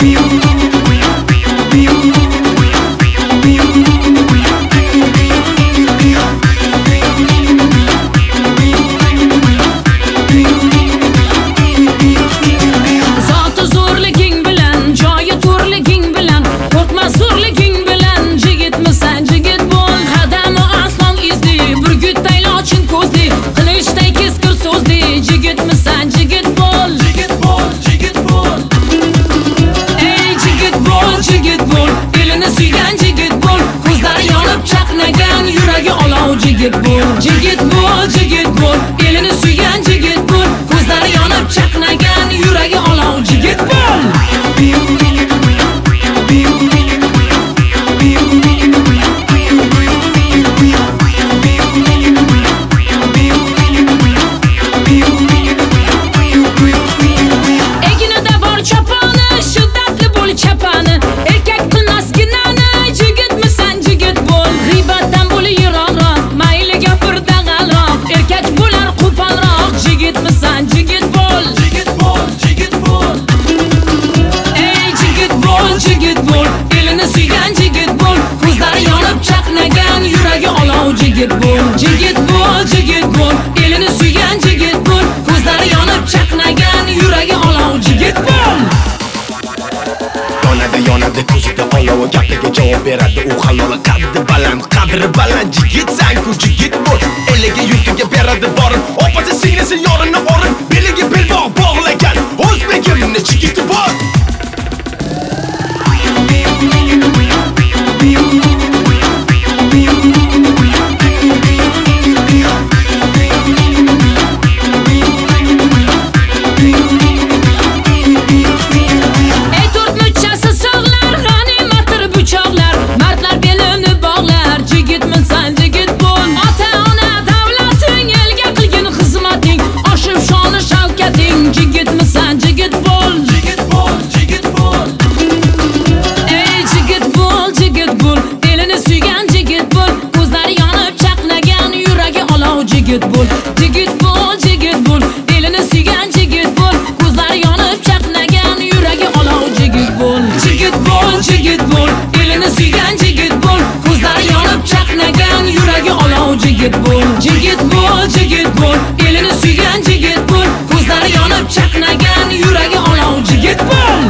Jigit bo'l, jigit bo'l, elini suygan jigit bo'l, ko'zlari yonib chaqnagan, yuragi olov jigit bo'l. Egnida bor choponi, shiddatli bo'l chapani, erkak qilmas ginani, jigitmisan jigit bo'l. G'iybatdan bo'l yiroqroq, mayli gapirda g'alroq, erkak bo'lar qo'polroq, jigitmisan jigit bo'l. Jigit bo'l, jigit bo'l. Ey jigit bo'l, jigit bo'l, elini suygan jigit bo'l, ko'zlari yonib chaqnagan, yuragi olov jigit bo'l. Jigit bo'l, jigit bo'l, elini suygan jigit bo'l, ko'zlari yonib chaqnagan, yuragi olov jigit bo'l. Yonadi ko'zida olov, gapiga javob beradi u halol. Qadri baland jigitsan-ku, jigit bo'l. Eliga yurtiga beradi borin, opasi singlisi yorini orin, beliga belbog' bog'lagan o'zbegimni jigiti bo'l. Jigitmisan jigit bo'l, Jigit bo'l, jigit bo'l. ey jigit bo'l, jigit bo'l, elini suygan jigit bo'l, ko'zlari yonib chaqnagan, yuragi olov jigit bo'l. Jigit bo'l, jigit bo'l, elini suygan jigit bo'l, ko'zlari yonib chaqnagan, yuragi olov jigit bo'l. Jigit bo'l, jigit bo'l, elini suygan jigit bo'l, ko'zlari yonib chaqnagan, yuragi olov jigit bo'l. Jigit bo'l, jigit bo'l, elini suygan jigit bo'l, ko'zlari yonib chaqnagan, yuragi olov jigit bo'l.